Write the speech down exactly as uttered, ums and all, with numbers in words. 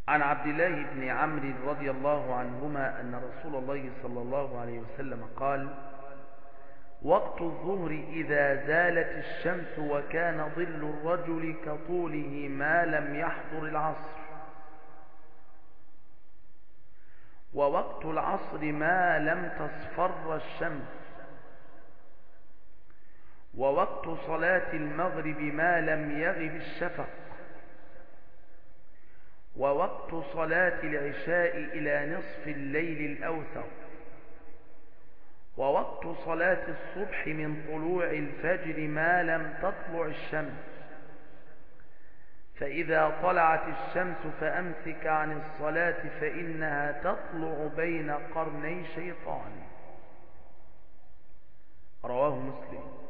عن عبد الله بن عمرو رضي الله عنهما أن رسول الله صلى الله عليه وسلم قال: وقت الظهر إذا زالت الشمس وكان ظل الرجل كطوله ما لم يحضر العصر، ووقت العصر ما لم تصفر الشمس، ووقت صلاة المغرب ما لم يغب الشفق، ووقت صلاة العشاء إلى نصف الليل الأوسط، ووقت صلاة الصبح من طلوع الفجر ما لم تطلع الشمس، فإذا طلعت الشمس فأمسك عن الصلاة فإنها تطلع بين قرني شيطان. رواه مسلم.